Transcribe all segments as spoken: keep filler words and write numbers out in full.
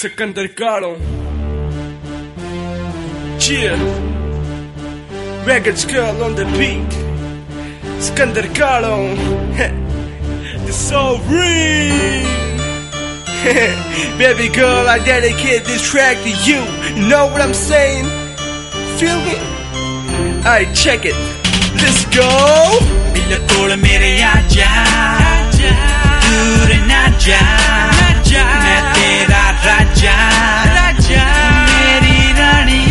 Sikandar Kaalo. Yeah. Records girl on the beat. Sikandar Kaalo. The soul ring. Baby girl, I dedicate this track to you. You know what I'm saying? Feel me? Alright, check it. Let's go. Bilakol mere aaja, dur na ja, main tera raja, meri rani,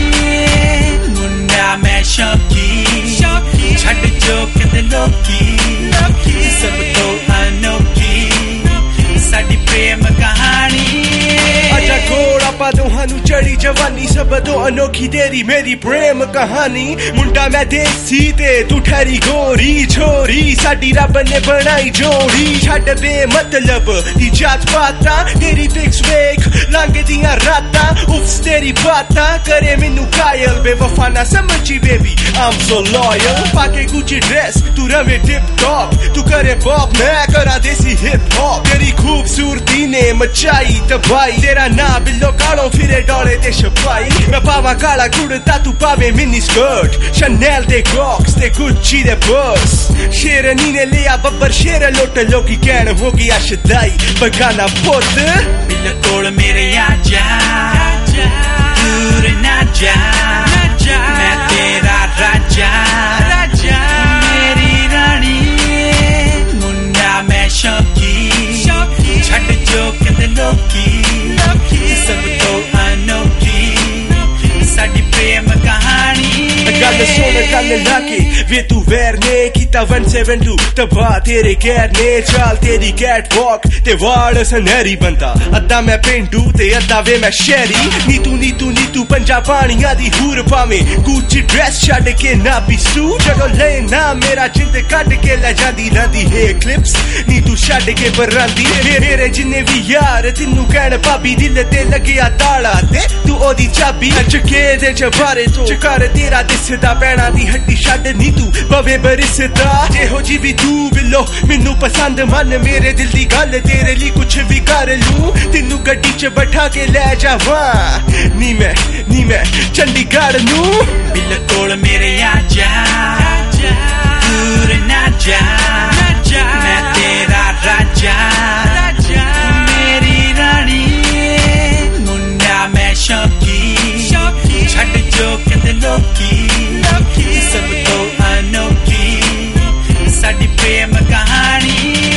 munna main shauki, chhad jo kite loki, sab to anokhi, saadi prem kahani. आजा घोड़ा पा दोहानू चढ़ी जवानी सब तो अनोखी तेरी मेरी प्रेम कहानी मुंडा मैं देसी ते तू ठहरी गोरी छोरी साडी रब ने बनाई जोड़ी छड्ड बे मतलब दी जात पाता तेरी फिक्स वेख लंघ दियां रातां उफ्स तेरी बातां करे मैनू कायल बेवफा ना समझी बेबी I'm so loyal पाके गुची ड्रेस तू रवे टिप टॉप तू करे पॉप मैं करा देसी हिप हॉप तेरी खूबसूरती ने मचाई तबाही तेरा ना बिल्लो कालो फिरे डोले ते छपाई मैं पावा काला कुड़ता तू पावे मिनी स्कर्ट शनेल दे क्रॉक्स ते गुच्ची दे पर्स शेरनी ने लिया बब्बर शेर लुट लोकी कहन हो गया शदाई बगाना पुत बिल्कुल मेरे आजा दूर ना जा मैं तेरा राजा मेरी रानी मुन्ना मैं शौकी छड़ जो कद लोकी सब तो अनोखी साडी प्रेम कहानी गल सुन गल लाके वे तू वैर ने कीता वन सेवन टू तबा तेरे गैर ने चाल तेरी कैट वॉक ते वाड़ सनहरी बनता अद्धा मैं पेंडू ते अद्धा वे मैं शहरी नीतू नीतू नीतू पंजा पानिया दी हूर पावे गुच्ची ड्रेस छड़ के ना पिसू जदों ले ना मेरा जिंद कट के ले जांदी रंदी हे क्लिप्स नीतू छड़ के बरांदी मेरे जिन्ने भी यार तिन्नू कहण भाभी दिल ते लगिया ताला ते तू ओदी चाबी चके दे चबारे तो चकार तेरा दिसदा पैणा दी हड्डी छड़ नी तू पवे बरिसदा जेहो जी भी तू बिलो मैनू पसंद मन मेरे दिल दी गल तेरे लिए कुछ भी कर लूं तेनू गड्डी च बैठा के ले जावां नी मैं नी मैं चंडीगढ़ नू बिल्कुल मेरे आजा दूर ना जा मैं तेरा राजा मेरी रानी मुन्ना मैं शौकी छड़ जो कद लोकी सब तो अनोखी साडी प्रेम कहानी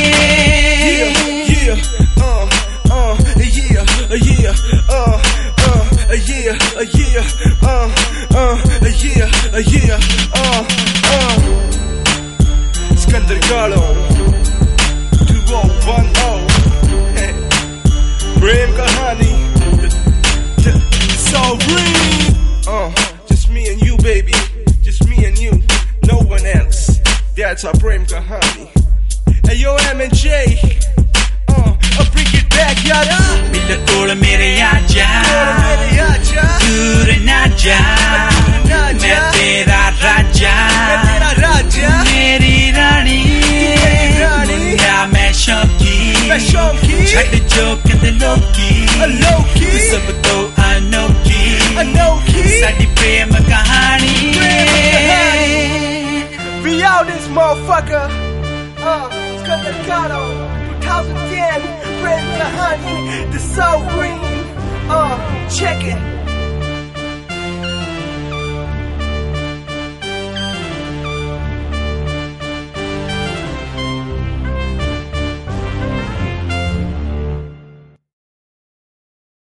yeah uh uh yeah yeah uh uh yeah yeah uh uh yeah yeah uh uh Sikandar Kaalo two oh one oh Prem Kahani so real uh just me and you baby just me and you no one else that's our Prem Kahani hey yo M and J uh I'll bring it back yada बिल्कुल मेरे आजा दूर ना जा मैं तेरा राजा मेरी रानी मुन्ना मैं शौकी छड़ जो कद लोकी सब तो अनोखी साडी प्रेम कहानी We out this motherfucker uh Sikandar Kaalo twenty ten Prem Kahani the soul ring uh check it